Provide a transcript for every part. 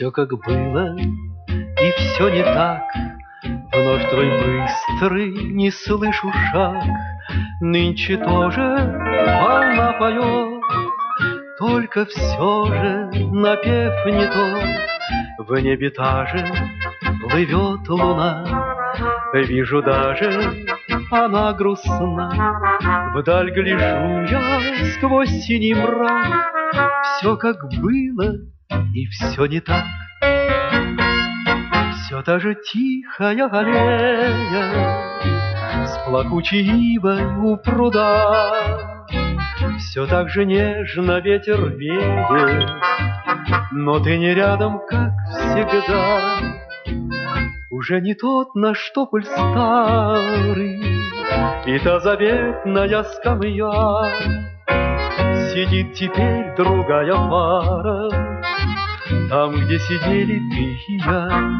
Все как было, и все не так. Вновь твой быстрый, не слышу шаг. Нынче тоже волна поет, только все же напев не тот. В небе та же плывет луна, вижу даже она грустна. Вдаль гляжу я сквозь синий мрак, все как было и все не так. Все та же тихая аллея с плакучей ивой у пруда. Все так же нежно ветер веет, но ты не рядом, как всегда. Уже не тот наш тополь старый, и та заветная скамья. Сидит теперь другая пара, там, где сидели ты и я.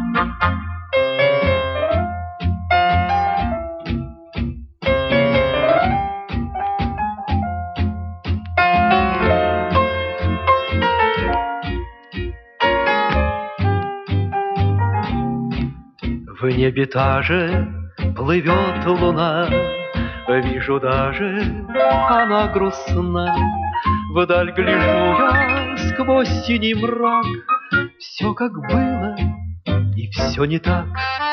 В небе та же плывет луна, вижу даже она грустна. Вдаль гляжу я сквозь синий мрак, все как было и все не так.